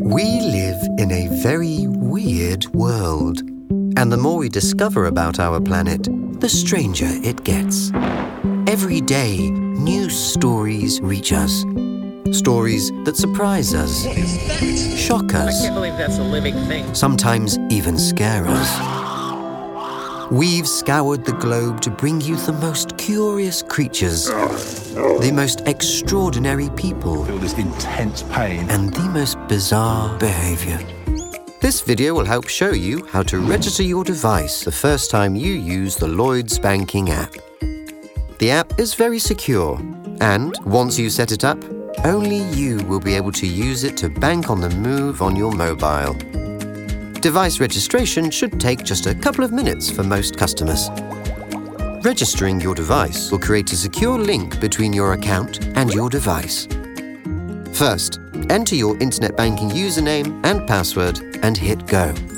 We live in a very weird world. And the more we discover about our planet, the stranger it gets. Every day, new stories reach us. Stories that surprise us, What is that? shock us, I can't believe that's a living thing. sometimes even scare us. We've scoured the globe to bring you the most curious creatures, the most extraordinary people, Feel this intense pain. and the most bizarre behavior. This video will help show you how to register your device the first time you use the Lloyds Banking app. The app is very secure, and once you set it up, only you will be able to use it to bank on the move on your mobile. Device registration should take just a couple of minutes for most customers. Registering your device will create a secure link between your account and your device. First, enter your internet banking username and password and hit go.